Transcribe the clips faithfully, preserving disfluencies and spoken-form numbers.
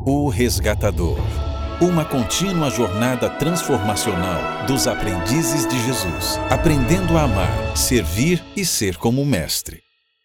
O Resgatador. Uma contínua jornada transformacional dos aprendizes de Jesus, aprendendo a amar, servir e ser como o Mestre.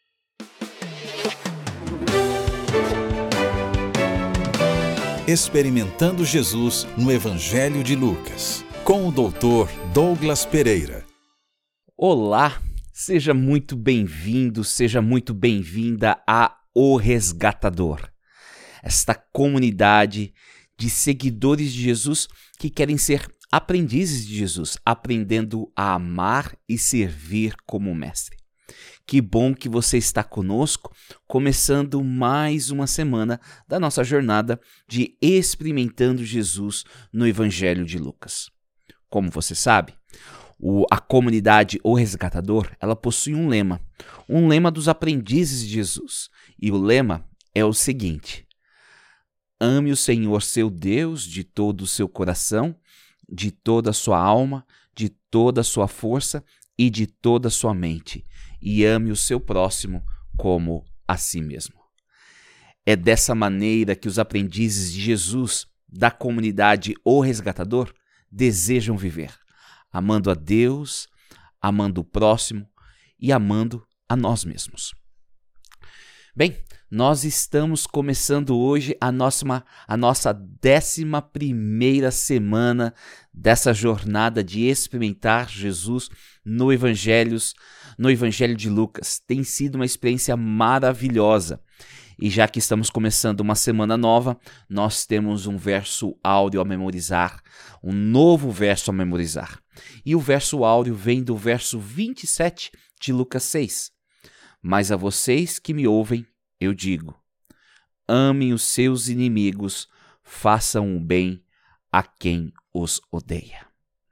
Experimentando Jesus no Evangelho de Lucas, com o doutor Douglas Pereira. Olá, seja muito bem-vindo, seja muito bem-vinda a O Resgatador. Esta comunidade de seguidores de Jesus que querem ser aprendizes de Jesus, aprendendo a amar e servir como mestre. Que bom que você está conosco, começando mais uma semana da nossa jornada de Experimentando Jesus no Evangelho de Lucas. Como você sabe, o, a comunidade O Resgatador, ela possui um lema, um lema dos aprendizes de Jesus. E o lema é o seguinte: ame o Senhor seu Deus de todo o seu coração, de toda a sua alma, de toda a sua força e de toda a sua mente, e ame o seu próximo como a si mesmo. É dessa maneira que os aprendizes de Jesus, da comunidade O Resgatador, desejam viver, amando a Deus, amando o próximo e amando a nós mesmos. Bem, nós estamos começando hoje a nossa, a nossa décima primeira semana dessa jornada de experimentar Jesus no Evangelhos, no Evangelho de Lucas. Tem sido uma experiência maravilhosa. E já que estamos começando uma semana nova, nós temos um verso áureo a memorizar, um novo verso a memorizar. E o verso áureo vem do verso vinte e sete de Lucas seis. Mas a vocês que me ouvem, eu digo: amem os seus inimigos, façam o bem a quem os odeia.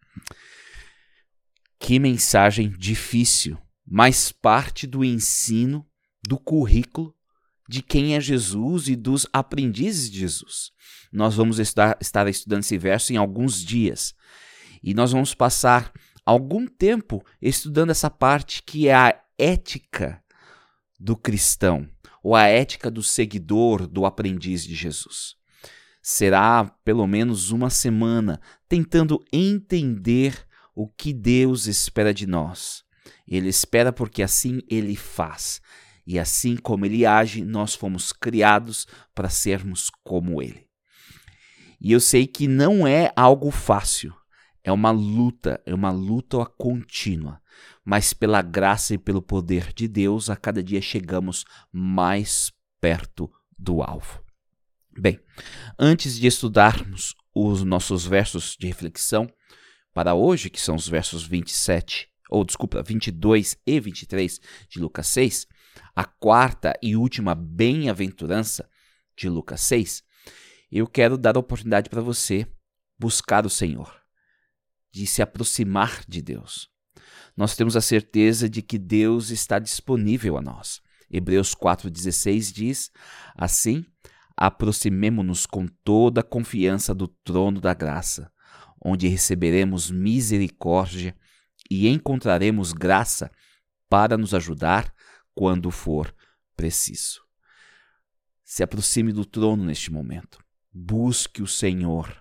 Que mensagem difícil, mas parte do ensino, do currículo de quem é Jesus e dos aprendizes de Jesus. Nós vamos estar, estar estudando esse verso em alguns dias. E nós vamos passar algum tempo estudando essa parte que é a ética do cristão, ou a ética do seguidor, do aprendiz de Jesus. Será pelo menos uma semana tentando entender o que Deus espera de nós. Ele espera porque assim Ele faz. E assim como Ele age, nós fomos criados para sermos como Ele. E eu sei que não é algo fácil. É uma luta, é uma luta contínua. Mas pela graça e pelo poder de Deus, a cada dia chegamos mais perto do alvo. Bem, antes de estudarmos os nossos versos de reflexão para hoje, que são os versos vinte e sete, ou desculpa, vinte e dois e vinte e três de Lucas seis, a quarta e última bem-aventurança de Lucas seis, eu quero dar a oportunidade para você buscar o Senhor, de se aproximar de Deus. Nós temos a certeza de que Deus está disponível a nós. Hebreus quatro dezesseis diz: assim, aproximemo-nos com toda a confiança do trono da graça, onde receberemos misericórdia e encontraremos graça para nos ajudar quando for preciso. Se aproxime do trono neste momento. Busque o Senhor.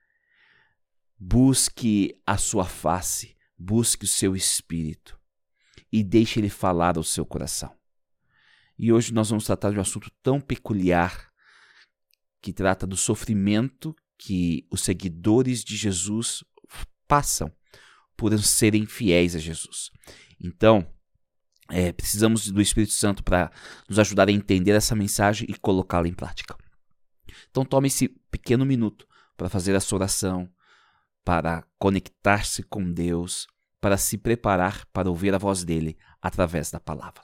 Busque a sua face. Busque o seu espírito e deixe ele falar ao seu coração. E hoje nós vamos tratar de um assunto tão peculiar que trata do sofrimento que os seguidores de Jesus passam por serem fiéis a Jesus. Então, é, precisamos do Espírito Santo para nos ajudar a entender essa mensagem e colocá-la em prática. Então tome esse pequeno minuto para fazer a sua oração, para conectar-se com Deus, para se preparar para ouvir a voz dele através da palavra.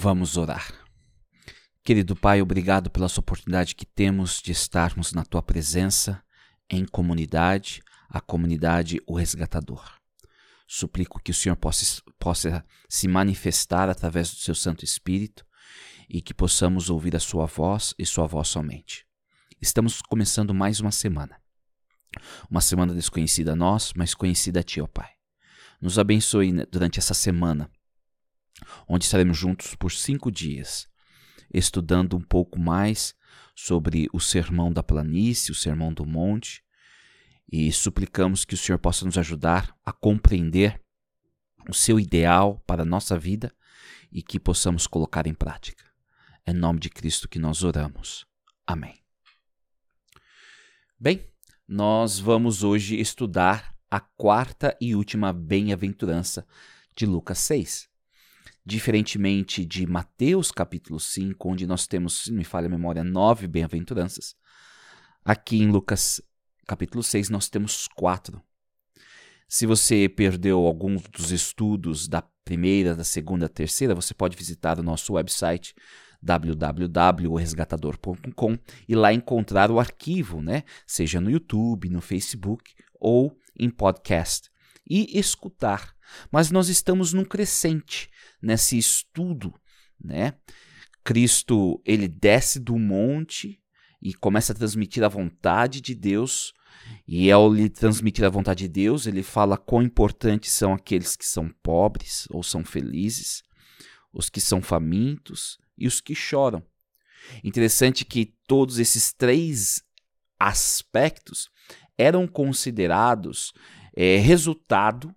Vamos orar. Querido Pai, obrigado pela essa oportunidade que temos de estarmos na Tua presença, em comunidade, a comunidade O Resgatador. Suplico que o Senhor possa, possa se manifestar através do Seu Santo Espírito e que possamos ouvir a Sua voz e Sua voz somente. Estamos começando mais uma semana. Uma semana desconhecida a nós, mas conhecida a Ti, ó Pai. Nos abençoe durante essa semana, onde estaremos juntos por cinco dias, estudando um pouco mais sobre o Sermão da Planície, o Sermão do Monte, e suplicamos que o Senhor possa nos ajudar a compreender o Seu ideal para a nossa vida e que possamos colocar em prática. É em nome de Cristo que nós oramos. Amém. Bem, nós vamos hoje estudar a quarta e última bem-aventurança de Lucas seis. Diferentemente de Mateus capítulo cinco, onde nós temos, se não me falha a memória, nove bem-aventuranças, aqui em Lucas capítulo seis nós temos quatro. Se você perdeu alguns dos estudos da primeira, da segunda, da terceira, você pode visitar o nosso website w w w ponto o resgatador ponto com e lá encontrar o arquivo, né? Seja no YouTube, no Facebook ou em podcast, e escutar. Mas nós estamos num crescente nesse estudo, né? Cristo, ele desce do monte e começa a transmitir a vontade de Deus, e ao lhe transmitir a vontade de Deus, ele fala quão importantes são aqueles que são pobres ou são felizes, os que são famintos e os que choram. Interessante que todos esses três aspectos eram considerados é, resultado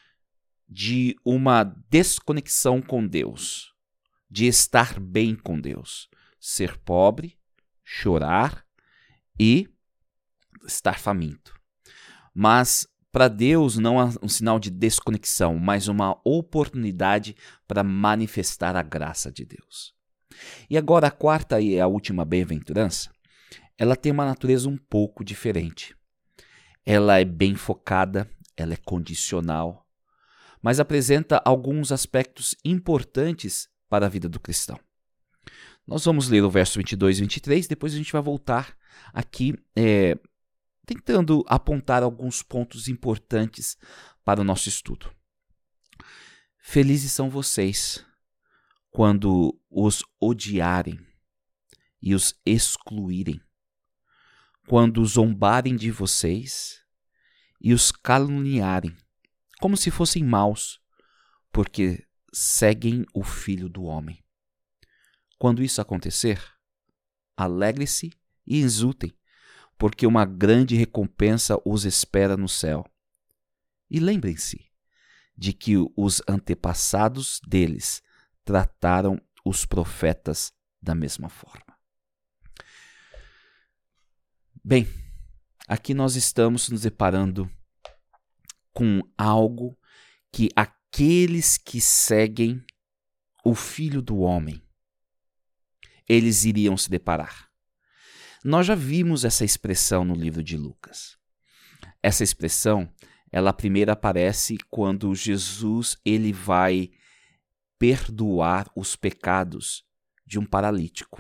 de uma desconexão com Deus, de estar bem com Deus, ser pobre, chorar e estar faminto. Mas para Deus não é um sinal de desconexão, mas uma oportunidade para manifestar a graça de Deus. E agora a quarta e a última bem-aventurança, ela tem uma natureza um pouco diferente. Ela é bem focada, ela é condicional, mas apresenta alguns aspectos importantes para a vida do cristão. Nós vamos ler o verso vinte e dois e vinte e três, depois a gente vai voltar aqui é, tentando apontar alguns pontos importantes para o nosso estudo. Felizes são vocês quando os odiarem e os excluírem, quando zombarem de vocês e os caluniarem, como se fossem maus, porque seguem o Filho do Homem. Quando isso acontecer, alegre-se e exultem, porque uma grande recompensa os espera no céu. E lembrem-se de que os antepassados deles trataram os profetas da mesma forma. Bem, aqui nós estamos nos deparando com algo que aqueles que seguem o Filho do Homem, eles iriam se deparar. Nós já vimos essa expressão no livro de Lucas. Essa expressão, ela primeiro aparece quando Jesus ele vai perdoar os pecados de um paralítico.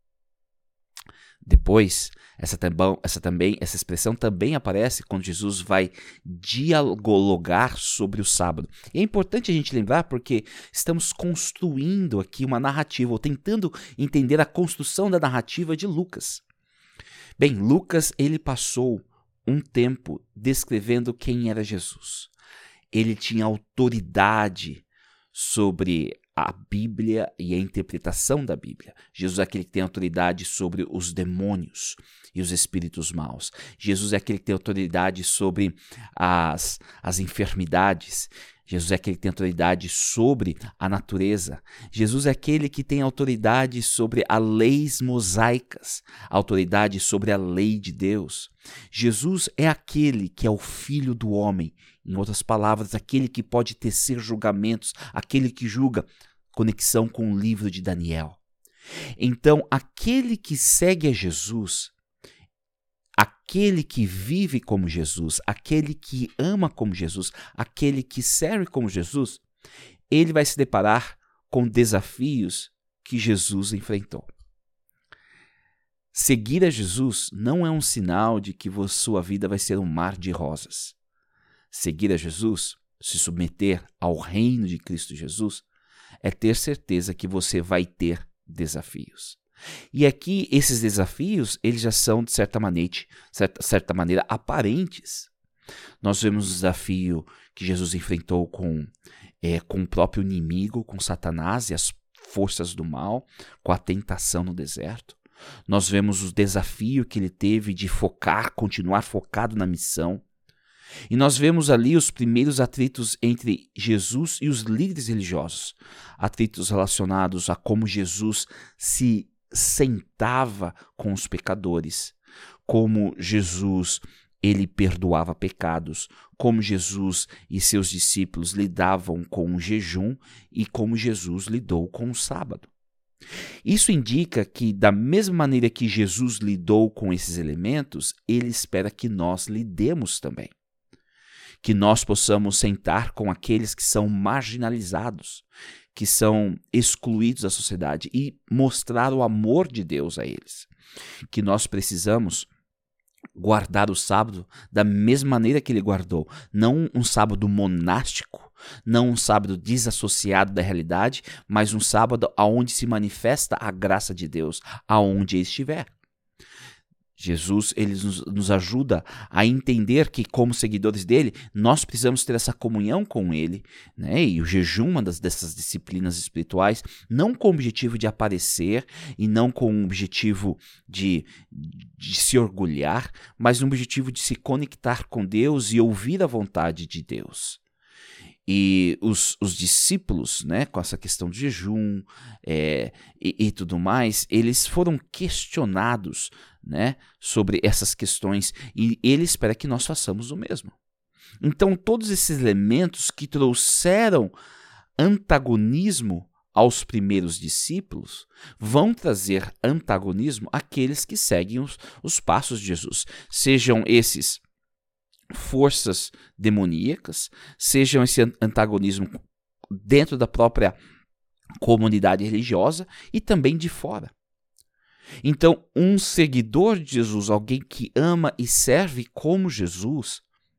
Depois, essa, também, essa, também, essa expressão também aparece quando Jesus vai dialogar sobre o sábado. E é importante a gente lembrar porque estamos construindo aqui uma narrativa, ou tentando entender a construção da narrativa de Lucas. Bem, Lucas ele passou um tempo descrevendo quem era Jesus. Ele tinha autoridade sobre a Bíblia e a interpretação da Bíblia. Jesus é aquele que tem autoridade sobre os demônios e os espíritos maus. Jesus é aquele que tem autoridade sobre as, as enfermidades. Jesus é aquele que tem autoridade sobre a natureza. Jesus é aquele que tem autoridade sobre as leis mosaicas, autoridade sobre a lei de Deus. Jesus é aquele que é o Filho do Homem. Em outras palavras, aquele que pode tecer julgamentos, aquele que julga, conexão com o livro de Daniel. Então, aquele que segue a Jesus, aquele que vive como Jesus, aquele que ama como Jesus, aquele que serve como Jesus, ele vai se deparar com desafios que Jesus enfrentou. Seguir a Jesus não é um sinal de que sua vida vai ser um mar de rosas. Seguir a Jesus, se submeter ao reino de Cristo Jesus, é ter certeza que você vai ter desafios. E aqui, esses desafios, eles já são, de certa maneira, certa, certa maneira aparentes. Nós vemos o desafio que Jesus enfrentou com, é, com o próprio inimigo, com Satanás e as forças do mal, com a tentação no deserto. Nós vemos o desafio que ele teve de focar, continuar focado na missão. E nós vemos ali os primeiros atritos entre Jesus e os líderes religiosos. Atritos relacionados a como Jesus se sentava com os pecadores, como Jesus ele perdoava pecados, como Jesus e seus discípulos lidavam com o jejum e como Jesus lidou com o sábado. Isso indica que, da mesma maneira que Jesus lidou com esses elementos, ele espera que nós lidemos também. Que nós possamos sentar com aqueles que são marginalizados, que são excluídos da sociedade e mostrar o amor de Deus a eles. Que nós precisamos guardar o sábado da mesma maneira que ele guardou. Não um sábado monástico, não um sábado desassociado da realidade, mas um sábado onde se manifesta a graça de Deus, aonde ele estiver. Jesus ele nos, nos ajuda a entender que, como seguidores dele, nós precisamos ter essa comunhão com ele, né? E o jejum, uma das, dessas disciplinas espirituais, não com o objetivo de aparecer e não com o objetivo de, de se orgulhar, mas no objetivo de se conectar com Deus e ouvir a vontade de Deus. E os, os discípulos, né, com essa questão de jejum é, e, e tudo mais, eles foram questionados, né, sobre essas questões e ele espera que nós façamos o mesmo. Então, todos esses elementos que trouxeram antagonismo aos primeiros discípulos vão trazer antagonismo àqueles que seguem os, os passos de Jesus, sejam esses forças demoníacas, sejam esse antagonismo dentro da própria comunidade religiosa e também de fora. Então, um seguidor de Jesus, alguém que ama e serve como Jesus,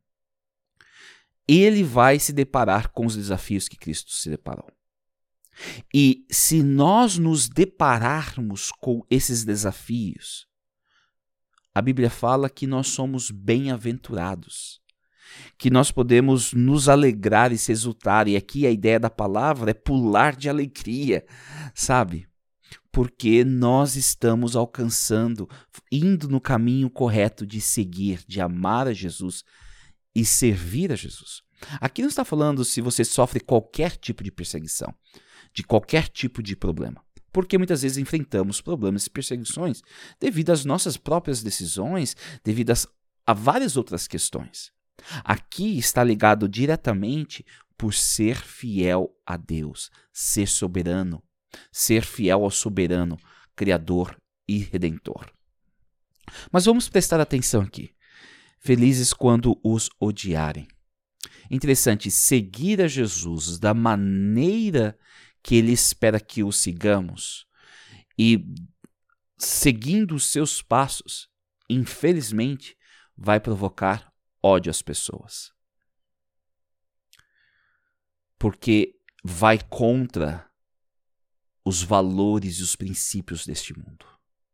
ele vai se deparar com os desafios que Cristo se deparou. E se nós nos depararmos com esses desafios, a Bíblia fala que nós somos bem-aventurados, que nós podemos nos alegrar e se exultar, e aqui a ideia da palavra é pular de alegria, sabe? Porque nós estamos alcançando, indo no caminho correto de seguir, de amar a Jesus e servir a Jesus. Aqui não está falando se você sofre qualquer tipo de perseguição, de qualquer tipo de problema. Porque muitas vezes enfrentamos problemas e perseguições devido às nossas próprias decisões, devido às, a várias outras questões. Aqui está ligado diretamente por ser fiel a Deus, ser soberano, ser fiel ao soberano, Criador e Redentor. Mas vamos prestar atenção aqui. Felizes quando os odiarem. Interessante, seguir a Jesus da maneira que ele espera que o sigamos e seguindo os seus passos, infelizmente, vai provocar ódio às pessoas. Porque vai contra os valores e os princípios deste mundo.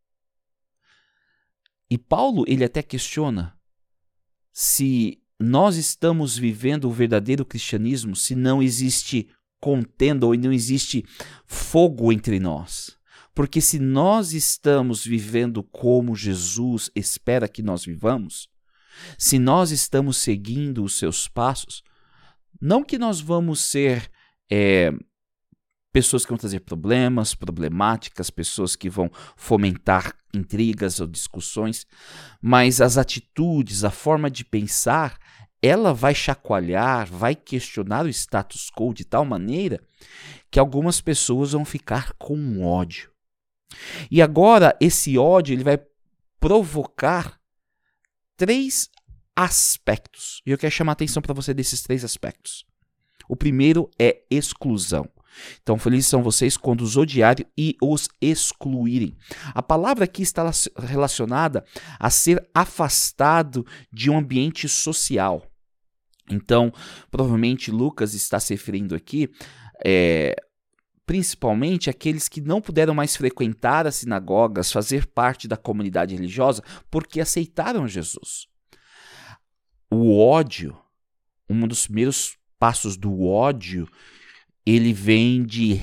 E Paulo, ele até questiona se nós estamos vivendo o verdadeiro cristianismo se não existe contenda ou não existe fogo entre nós. Porque se nós estamos vivendo como Jesus espera que nós vivamos, se nós estamos seguindo os seus passos, não que nós vamos ser é, pessoas que vão trazer problemas, problemáticas, pessoas que vão fomentar intrigas ou discussões, mas as atitudes, a forma de pensar, ela vai chacoalhar, vai questionar o status quo de tal maneira que algumas pessoas vão ficar com ódio. E agora esse ódio ele vai provocar três aspectos. E eu quero chamar a atenção para você desses três aspectos. O primeiro é exclusão. Então, felizes são vocês quando os odiarem e os excluírem. A palavra aqui está relacionada a ser afastado de um ambiente social. Então, provavelmente Lucas está se referindo aqui, é, principalmente àqueles que não puderam mais frequentar as sinagogas, fazer parte da comunidade religiosa, porque aceitaram Jesus. O ódio, um dos primeiros passos do ódio, ele vem de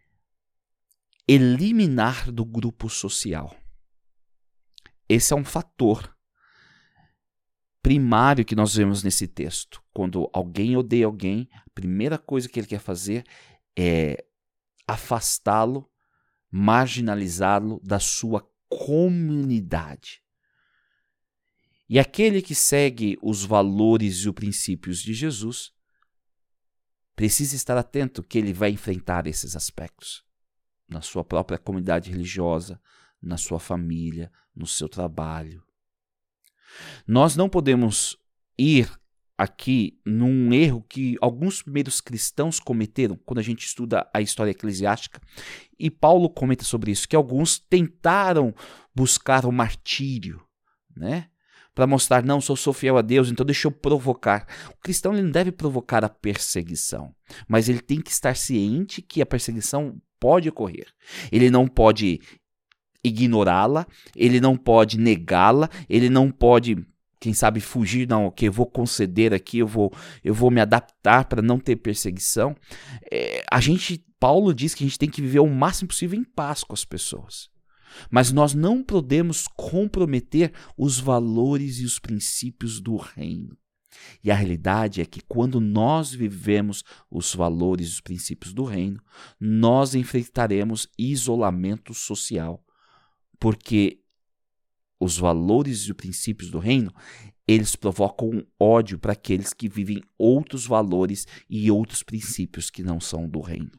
eliminar do grupo social. Esse é um fator primário que nós vemos nesse texto. Quando alguém odeia alguém, a primeira coisa que ele quer fazer é afastá-lo, marginalizá-lo da sua comunidade. E aquele que segue os valores e os princípios de Jesus precisa estar atento que ele vai enfrentar esses aspectos na sua própria comunidade religiosa, na sua família, no seu trabalho. Nós não podemos ir aqui num erro que alguns primeiros cristãos cometeram quando a gente estuda a história eclesiástica, e Paulo comenta sobre isso, que alguns tentaram buscar o martírio, né? Para mostrar, não, sou, sou fiel a Deus, então deixa eu provocar. O cristão ele não deve provocar a perseguição, mas ele tem que estar ciente que a perseguição pode ocorrer. Ele não pode ignorá-la, ele não pode negá-la, ele não pode, quem sabe, fugir, não, ok, eu vou conceder aqui, eu vou, eu vou me adaptar para não ter perseguição. É, a gente, Paulo diz que a gente tem que viver o máximo possível em paz com as pessoas. Mas nós não podemos comprometer os valores e os princípios do reino. E a realidade é que quando nós vivemos os valores e os princípios do reino, nós enfrentaremos isolamento social. Porque os valores e os princípios do reino, eles provocam ódio para aqueles que vivem outros valores e outros princípios que não são do reino.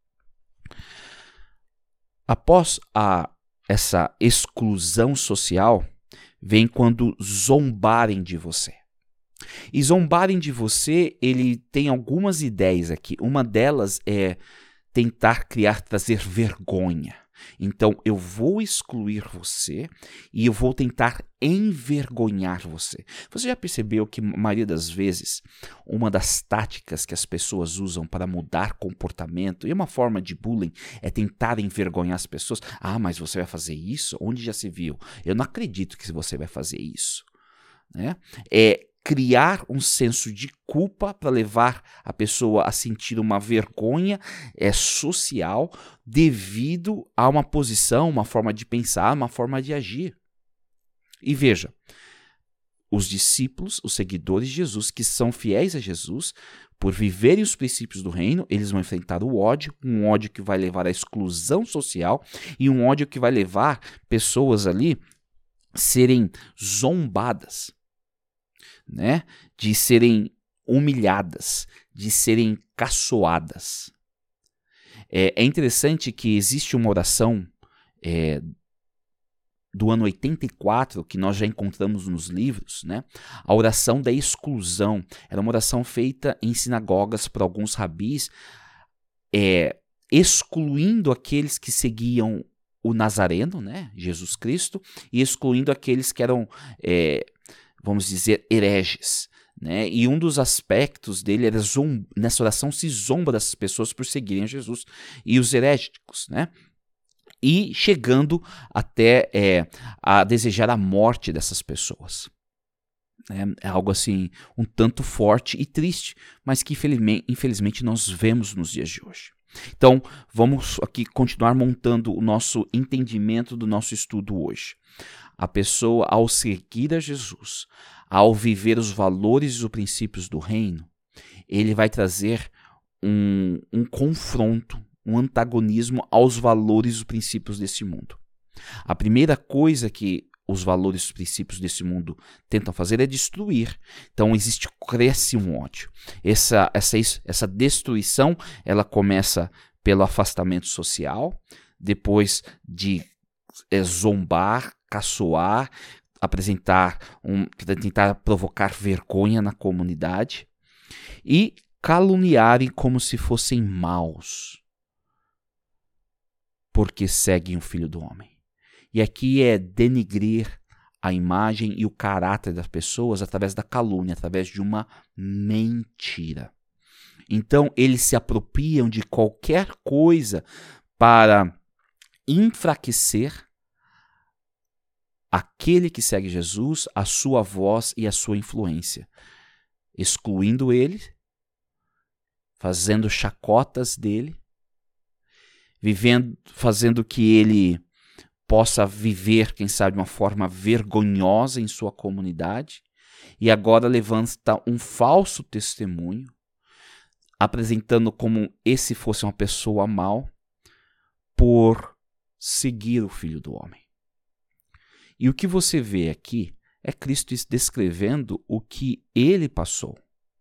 Após a essa exclusão social, vem quando zombarem de você. E zombarem de você, ele tem algumas ideias aqui. Uma delas é tentar criar, trazer vergonha. Então, eu vou excluir você e eu vou tentar envergonhar você. Você já percebeu que, a maioria das vezes, uma das táticas que as pessoas usam para mudar comportamento, e uma forma de bullying, é tentar envergonhar as pessoas? Ah, mas você vai fazer isso? Onde já se viu? Eu não acredito que você vai fazer isso. Né? É criar um senso de culpa para levar a pessoa a sentir uma vergonha é, social devido a uma posição, uma forma de pensar, uma forma de agir. E veja, os discípulos, os seguidores de Jesus, que são fiéis a Jesus, por viverem os princípios do reino, eles vão enfrentar o ódio, um ódio que vai levar à exclusão social e um ódio que vai levar pessoas ali a serem zombadas. Né, de serem humilhadas, de serem caçoadas. É, é interessante que existe uma oração é, do ano oitenta e quatro, que nós já encontramos nos livros, né? A oração da exclusão. Era uma oração feita em sinagogas por alguns rabis, é, excluindo aqueles que seguiam o Nazareno, né, Jesus Cristo, e excluindo aqueles que eram... É, vamos dizer, hereges, né? E um dos aspectos dele era, zom... nessa oração se zomba dessas pessoas por seguirem a Jesus e os heréticos, né? E chegando até é, a desejar a morte dessas pessoas. É, é algo assim, um tanto forte e triste, mas que infelizmente, infelizmente nós vemos nos dias de hoje. Então, vamos aqui continuar montando o nosso entendimento do nosso estudo hoje. A pessoa, ao seguir a Jesus, ao viver os valores e os princípios do reino, ele vai trazer um, um confronto, um antagonismo aos valores e os princípios desse mundo. A primeira coisa que os valores e os princípios desse mundo tentam fazer é destruir. Então existe, cresce um ódio. Essa, essa, essa destruição, ela começa pelo afastamento social, depois de é, zombar, caçoar, apresentar, um, tentar provocar vergonha na comunidade e caluniarem como se fossem maus. porque seguem o Filho do Homem. E aqui é denigrir a imagem e o caráter das pessoas através da calúnia, através de uma mentira. Então, eles se apropriam de qualquer coisa para enfraquecer aquele que segue Jesus, a sua voz e a sua influência, excluindo ele, fazendo chacotas dele, vivendo, fazendo que ele possa viver, quem sabe, de uma forma vergonhosa em sua comunidade, e agora levanta um falso testemunho, apresentando como esse fosse uma pessoa mal, por seguir o Filho do Homem. E o que você vê aqui é Cristo descrevendo o que ele passou.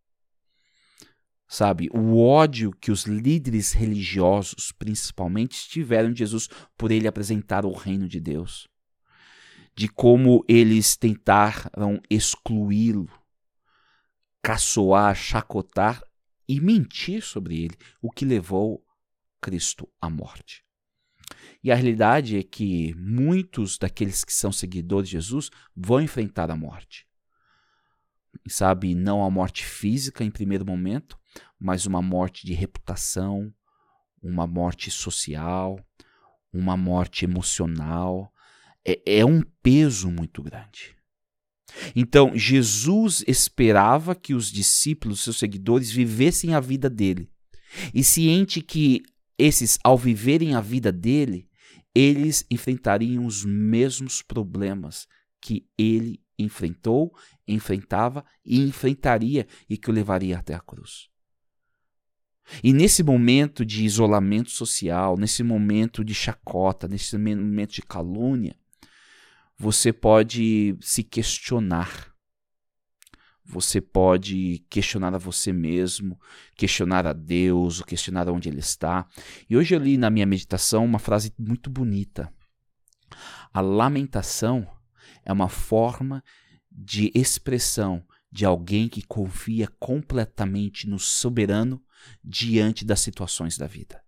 Sabe, o ódio que os líderes religiosos, principalmente, tiveram de Jesus por ele apresentar o reino de Deus. De como eles tentaram excluí-lo, caçoar, chacotar e mentir sobre ele, o que levou Cristo à morte. E a realidade é que muitos daqueles que são seguidores de Jesus vão enfrentar a morte. E sabe, não a morte física em primeiro momento, mas uma morte de reputação, uma morte social, uma morte emocional. É, é um peso muito grande. Então, Jesus esperava que os discípulos, seus seguidores, vivessem a vida dele. E ciente que esses, ao viverem a vida dele, eles enfrentariam os mesmos problemas que ele enfrentou, enfrentava e enfrentaria e que o levaria até a cruz. E nesse momento de isolamento social, nesse momento de chacota, nesse momento de calúnia, você pode se questionar. Você pode questionar a você mesmo, questionar a Deus, questionar onde Ele está. E hoje eu li na minha meditação uma frase muito bonita. A lamentação é uma forma de expressão de alguém que confia completamente no soberano diante das situações da vida.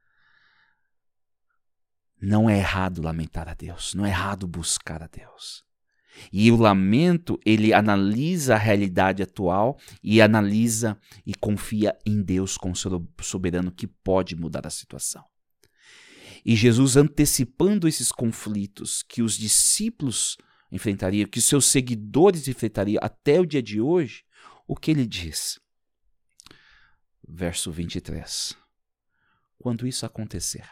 Não é errado lamentar a Deus, não é errado buscar a Deus. E o lamento, ele analisa a realidade atual e analisa e confia em Deus como soberano que pode mudar a situação. E Jesus, antecipando esses conflitos que os discípulos enfrentariam, que os seus seguidores enfrentariam até o dia de hoje, o que ele diz? Verso vinte e três. Quando isso acontecer,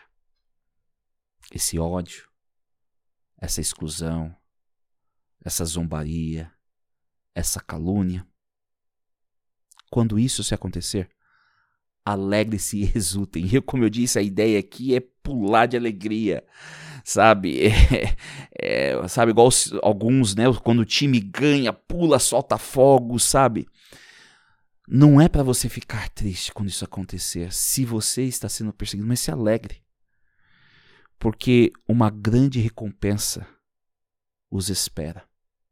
esse ódio, essa exclusão, essa zombaria, essa calúnia, quando isso se acontecer, alegre-se e exultem. E eu, como eu disse, a ideia aqui é pular de alegria, sabe? É, é, sabe, igual os, alguns, né? Quando o time ganha, pula, solta fogo, sabe? Não é para você ficar triste quando isso acontecer, se você está sendo perseguido, mas se alegre. Porque uma grande recompensa os espera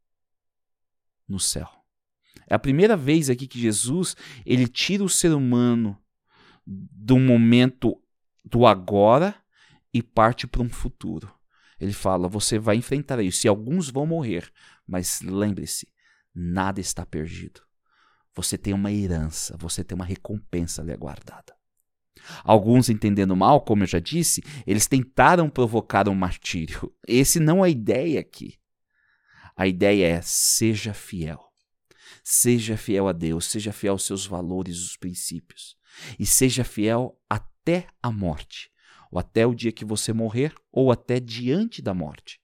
no céu. É a primeira vez aqui que Jesus, ele tira o ser humano do momento do agora e parte para um futuro. Ele fala, você vai enfrentar isso. Se alguns vão morrer, mas lembre-se, nada está perdido. Você tem uma herança, você tem uma recompensa ali aguardada. Alguns, entendendo mal, como eu já disse, eles tentaram provocar um martírio. Esse não é a ideia aqui. A ideia é, seja fiel. Seja fiel a Deus, seja fiel aos seus valores, os princípios. E seja fiel até a morte. Ou até o dia que você morrer, ou até diante da morte.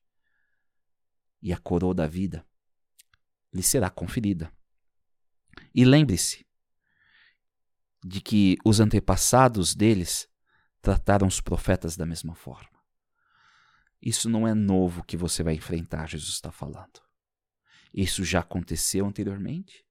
E a coroa da vida lhe será conferida. E lembre-se de que os antepassados deles trataram os profetas da mesma forma. Isso não é novo que você vai enfrentar, Jesus está falando. Isso já aconteceu anteriormente.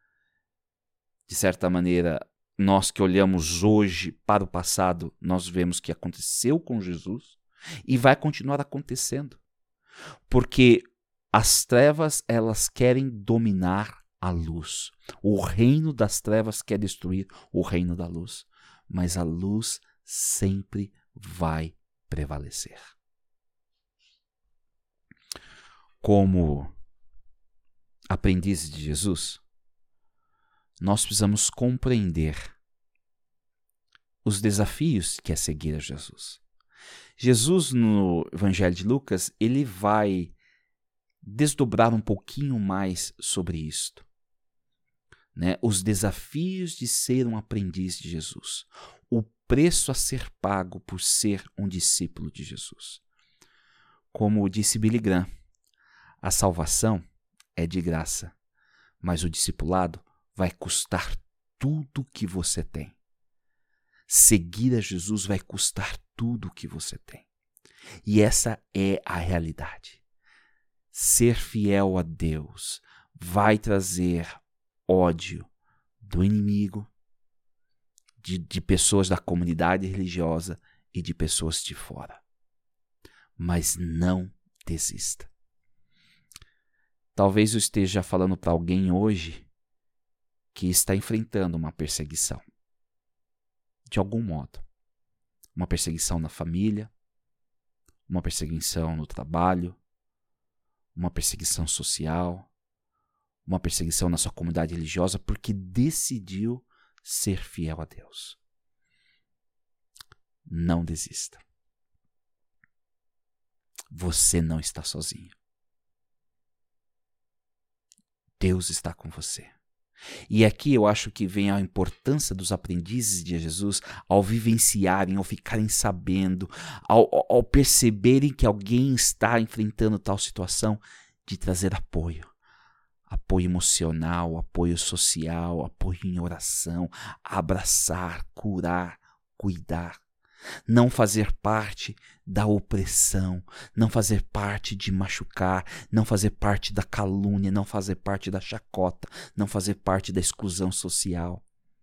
De certa maneira, nós que olhamos hoje para o passado, nós vemos que aconteceu com Jesus e vai continuar acontecendo. Porque as trevas, elas querem dominar a luz. O reino das trevas quer destruir o reino da luz. Mas a luz sempre vai prevalecer. Como aprendizes de Jesus, nós precisamos compreender os desafios que é seguir a Jesus. Jesus, no Evangelho de Lucas, ele vai desdobrar um pouquinho mais sobre isto, né? Os desafios de ser um aprendiz de Jesus, o preço a ser pago por ser um discípulo de Jesus. Como disse Billy Graham, a salvação é de graça, mas o discipulado vai custar tudo o que você tem. Seguir a Jesus vai custar tudo o que você tem. E essa é a realidade. Ser fiel a Deus vai trazer ódio do inimigo, de, de pessoas da comunidade religiosa e de pessoas de fora. Mas não desista. Talvez eu esteja falando para alguém hoje que está enfrentando uma perseguição. De algum modo. Uma perseguição na família, uma perseguição no trabalho, uma perseguição social, uma perseguição na sua comunidade religiosa porque decidiu ser fiel a Deus. Não desista. Você não está sozinho. Deus está com você. E aqui eu acho que vem a importância dos aprendizes de Jesus ao vivenciarem, ao ficarem sabendo, ao, ao perceberem que alguém está enfrentando tal situação, de trazer apoio. Apoio emocional, apoio social, apoio em oração, abraçar, curar, cuidar. Não fazer parte da opressão, não fazer parte de machucar, não fazer parte da calúnia, não fazer parte da chacota, não fazer parte da exclusão social.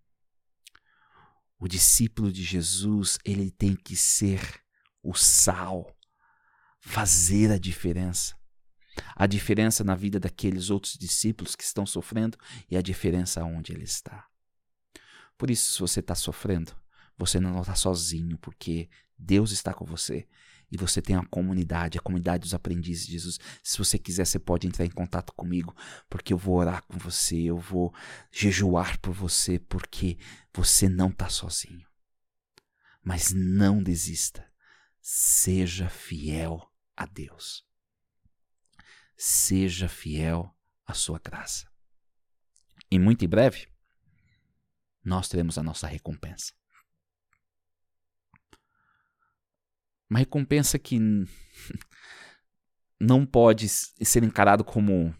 O discípulo de Jesus, ele tem que ser o sal, fazer a diferença. A diferença na vida daqueles outros discípulos que estão sofrendo e a diferença onde ele está. Por isso, se você está sofrendo, você não está sozinho, porque Deus está com você. E você tem a comunidade, a comunidade dos aprendizes de Jesus. Se você quiser, você pode entrar em contato comigo, porque eu vou orar com você, eu vou jejuar por você, porque você não está sozinho. Mas não desista. Seja fiel a Deus. Seja fiel à sua graça. E muito em breve, nós teremos a nossa recompensa. Uma recompensa que não pode ser encarado como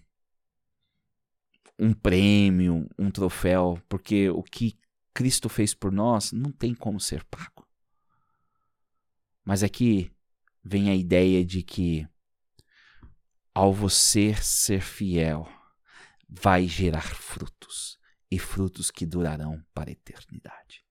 um prêmio, um troféu, porque o que Cristo fez por nós não tem como ser pago. Mas aqui vem a ideia de que ao você ser fiel, vai gerar frutos, e frutos que durarão para a eternidade.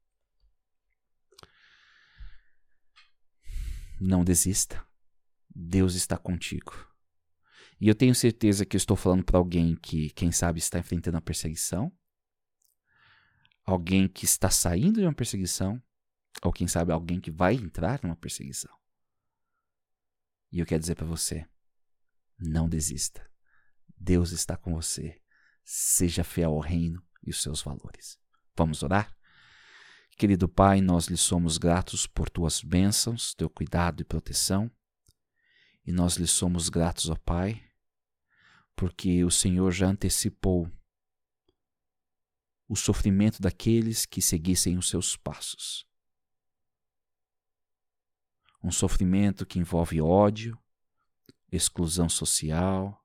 Não desista. Deus está contigo. E eu tenho certeza que eu estou falando para alguém que, quem sabe, está enfrentando uma perseguição. Alguém que está saindo de uma perseguição. Ou quem sabe, alguém que vai entrar numa perseguição. E eu quero dizer para você, não desista. Deus está com você. Seja fiel ao reino e os seus valores. Vamos orar? Querido Pai, nós lhe somos gratos por tuas bênçãos, teu cuidado e proteção. E nós lhe somos gratos, ó Pai, porque o Senhor já antecipou o sofrimento daqueles que seguissem os seus passos. Um sofrimento que envolve ódio, exclusão social,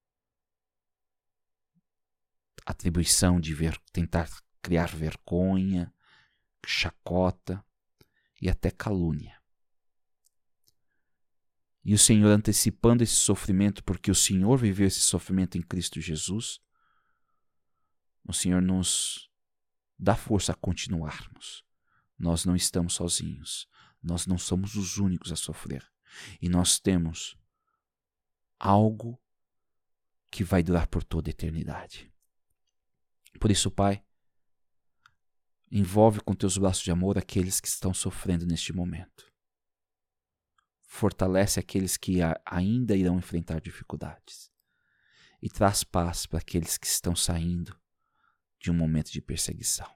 atribuição de ver, tentar criar vergonha, chacota e até calúnia. E o Senhor antecipando esse sofrimento, porque o Senhor viveu esse sofrimento em Cristo Jesus, o Senhor nos dá força a continuarmos. Nós não estamos sozinhos, nós não somos os únicos a sofrer, e nós temos algo que vai durar por toda a eternidade. Por isso, Pai, envolve com teus braços de amor aqueles que estão sofrendo neste momento. fortalece aqueles que a, ainda irão enfrentar dificuldades e traz paz para aqueles que estão saindo de um momento de perseguição.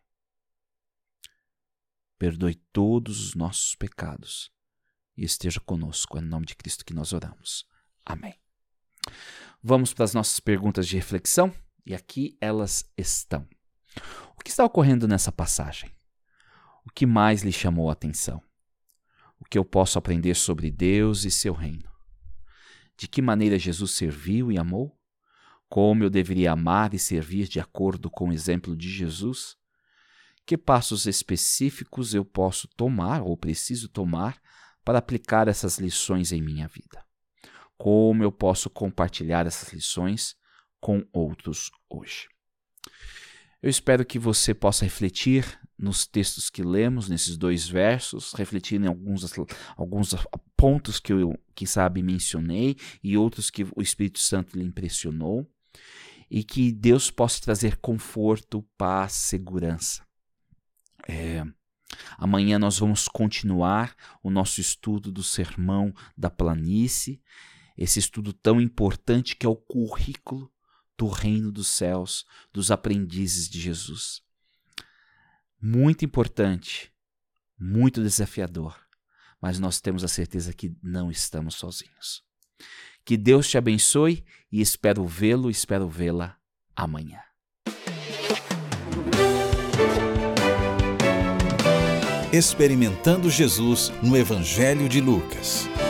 Perdoe todos os nossos pecados e esteja conosco. É no nome de Cristo que nós oramos. Amém. Vamos para as nossas perguntas de reflexão e aqui elas estão. O que está ocorrendo nessa passagem? O que mais lhe chamou a atenção? O que eu posso aprender sobre Deus e seu reino? De que maneira Jesus serviu e amou? Como eu deveria amar e servir de acordo com o exemplo de Jesus? Que passos específicos eu posso tomar ou preciso tomar para aplicar essas lições em minha vida? Como eu posso compartilhar essas lições com outros hoje? Eu espero que você possa refletir nos textos que lemos, nesses dois versos, refletir em alguns, alguns pontos que eu, quem sabe, mencionei e outros que o Espírito Santo lhe impressionou, e que Deus possa trazer conforto, paz, segurança. É, amanhã nós vamos continuar o nosso estudo do Sermão da Planície, esse estudo tão importante que é o currículo do reino dos céus, dos aprendizes de Jesus. Muito importante, muito desafiador, mas nós temos a certeza que não estamos sozinhos. Que Deus te abençoe e espero vê-lo, espero vê-la amanhã. Experimentando Jesus no Evangelho de Lucas.